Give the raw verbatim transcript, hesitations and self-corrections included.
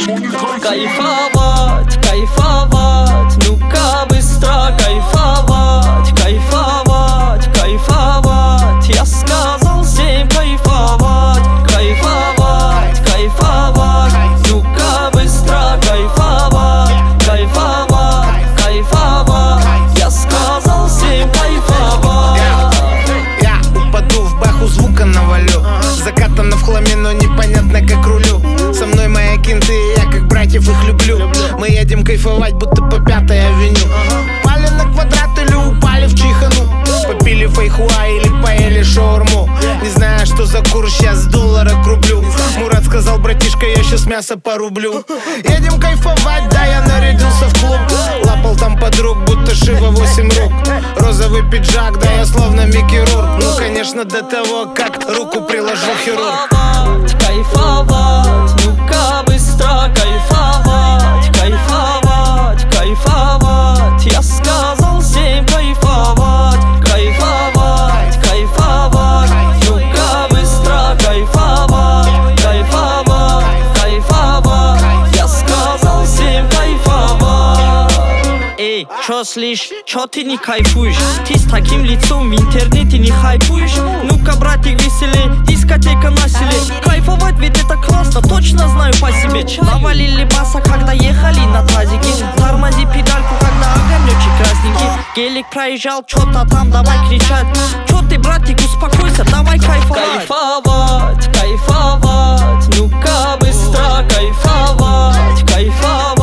Кайфовать, кайфовать, ну-ка быстро кайфовать, кайфовать, кайфовать. Я сказал всем кайфовать, кайфовать, кайфовать, ну-ка быстро кайфовать, кайфовать, кайфовать. Я сказал всем кайфовать. Я упаду в баху, звука навалю. Закатано в хламе, но непонятно как рулю. Со мной мои кенты, я как братьев их люблю. Мы едем кайфовать, будто по пятой авеню. Пали на квадрат или упали в чихану. Попили фейхуа или поели шаурму. Не знаю, что за курс, сейчас доллара к рублю. Мурат сказал: братишка, я сейчас мясо порублю. Едем кайфовать, да, я нарядился в клуб. Лапал там подруг, будто Шива восемь рук. Розовый пиджак, да, я словно Микки Рурк. Ну, конечно, до того, как руку приложил хирург. Кайфовать, ну-ка быстро кайфовать, кайфовать, кайфовать. Я сказал всем кайфовать, кайфовать, кайфовать. Ну-ка быстро кайфовать, кайфовать, кайфовать. Я сказал всем кайфовать. Эй, чё слышь, чё ты не кайфуешь? Ты с таким лицом в интернете не хайпуешь? Ну-ка, братик, веселей, дискотека на селе. Кайфовать, ведь это классно, точно знаю по себе. Навалили баса, когда ехали на тазике. Тормози педальку, когда огонечек красненький. Гелик проезжал, чё-то там, давай кричать. Чё ты, братик, успокойся, давай кайфовать. Кайфовать, кайфовать, ну-ка быстро кайфовать, кайфовать.